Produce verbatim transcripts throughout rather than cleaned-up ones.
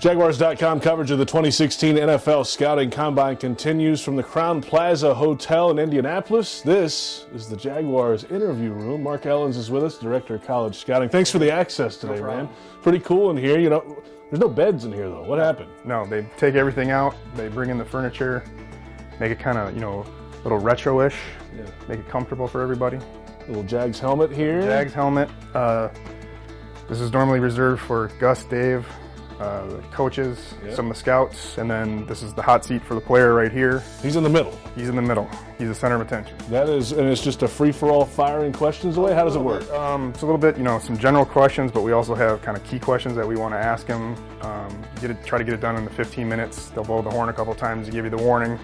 Jaguars dot com coverage of the twenty sixteen N F L Scouting Combine continues from the Crown Plaza Hotel in Indianapolis. This is the Jaguars interview room. Mark Ellens is with us, Director of College Scouting. Thanks for the access today, no man. Pretty cool in here. You know, there's no beds in here, though. What happened? No, they take everything out. They bring in the furniture, make it kind of, you know, a little retro-ish, yeah. Make it comfortable for everybody. Little Jags helmet here. Jags helmet. Uh, this is normally reserved for Gus, Dave, Uh, the coaches, yep. Some of the scouts, and then this is the hot seat for the player right here. He's in the middle. He's in the middle. He's the center of attention. That is, and it's just a free-for-all firing questions away? How does it work? Um, it's a little bit, you know, some general questions, but we also have kind of key questions that we want to ask him. Um, get it, try to get it done in the fifteen minutes. They'll blow the horn a couple times to give you the warning.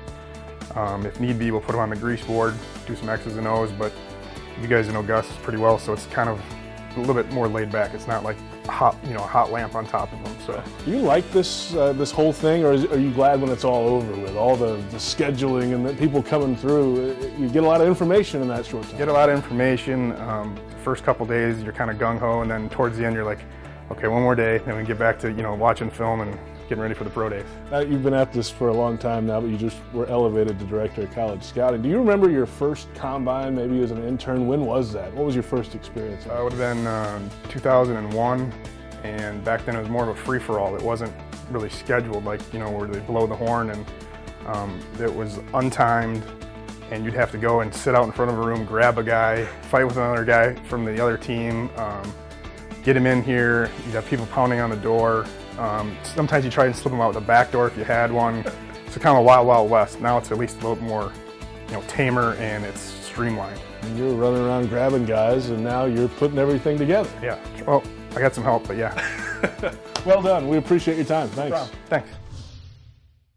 Um, if need be, we'll put him on the grease board, do some X's and O's, but you guys know Gus pretty well, so it's kind of a little bit more laid back. It's not like a hot, you know, a hot lamp on top of them. So, do you like this uh, this whole thing, or is, are you glad when it's all over with all the, the scheduling and the people coming through? You get a lot of information in that short time. Get a lot of information. Um, first couple days, you're kind of gung ho, and then towards the end, you're like, okay, one more day, then we get back to you know watching film and getting ready for the pro days. Uh, you've been at this for a long time now, but you just were elevated to Director of College Scouting. Do you remember your first combine, maybe as an intern? When was that? What was your first experience? Uh, it would have been uh, two thousand one, and back then it was more of a free-for-all. It wasn't really scheduled, like, you know, where they blow the horn, and um, it was untimed, and you'd have to go and sit out in front of a room, grab a guy, fight with another guy from the other team, um, get him in here. You'd have people pounding on the door. Um, sometimes you try and slip them out the back door if you had one. It's kind of a wild, wild west. Now it's at least a little more, you know, tamer, and it's streamlined. And you're running around grabbing guys, and now you're putting everything together. Yeah. Well, I got some help, but yeah. Well done. We appreciate your time. Thanks. No Thanks.